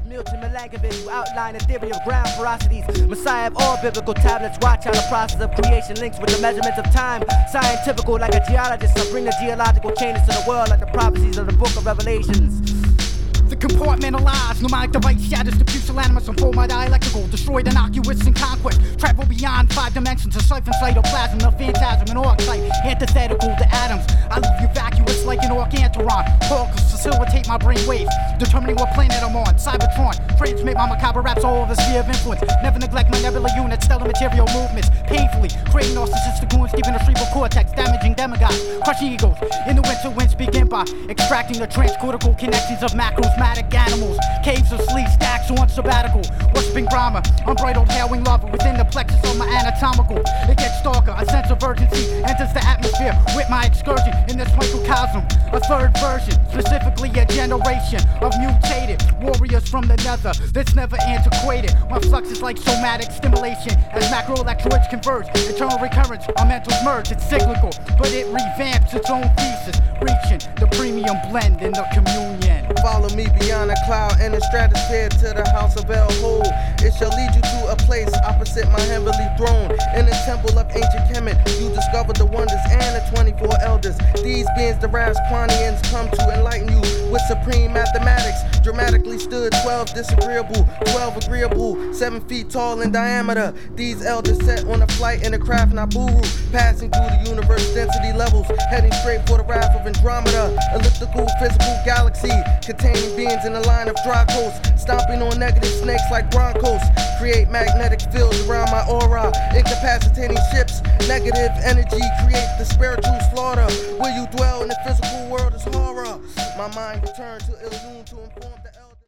Milton Milankovitch, who outlined a theory of ground ferocities. Messiah of all biblical tablets, watch how the process of creation links with the measurements of time. Scientifical like a geologist, I bring the geological changes to the world like the prophecies of the book of Revelations. The compartmentalized, pneumonic device shatters the pusillanimous and form my dialectical, destroyed innocuous in conquest, travel beyond 5 dimensions, a siphon cytoplasm, the phantasm, an archetype, antithetical to atoms. I leave you vacuous like an orcantron, corpus facilitate my brain waves, determining what planet I'm on, Cybertron, transmit my macabre raps all over the sphere of influence, never neglect my nebula units, stellar material movements, painfully, creating narcissistic goons, giving a cerebral cortex, damaging demigods, crushing egos, in the winter winds begin by extracting the transcortical connections of macros, animals, caves of sleep, stacks on sabbatical, worshipping Brahma, unbridled howling lava within the plexus of my anatomical. It gets darker, a sense of urgency enters the atmosphere with my excursion in this microcosm. A third version, specifically a generation of mutated warriors from the nether that's never antiquated. My flux is like somatic stimulation as macroelectroids converge. Eternal recurrence, our mentals merge. It's cyclical, but it revamps its own thesis, reaching the premium blend in the communion. Follow me beyond a cloud and the stratosphere to the house of El Hol. It shall lead you to a place opposite my heavenly throne. In the temple of ancient Kemet, you discover the wonders and the 24 elders. These beings, the Rasquanians, come to enlighten you with supreme mathematics. Dramatically stood 12 disagreeable, 12 agreeable, 7 feet tall in diameter. These elders set on a flight in the craft Naburu, passing through the universe density levels, heading straight for the wrath of Andromeda. Elliptical physical galaxy, containing beings in a line of Dracos, stomping on negative snakes like Broncos. Create magnetic fields around my aura, incapacitating ships. Negative energy create the spiritual slaughter. Where you dwell in the physical world is horror. My mind returned to Illusion to inform the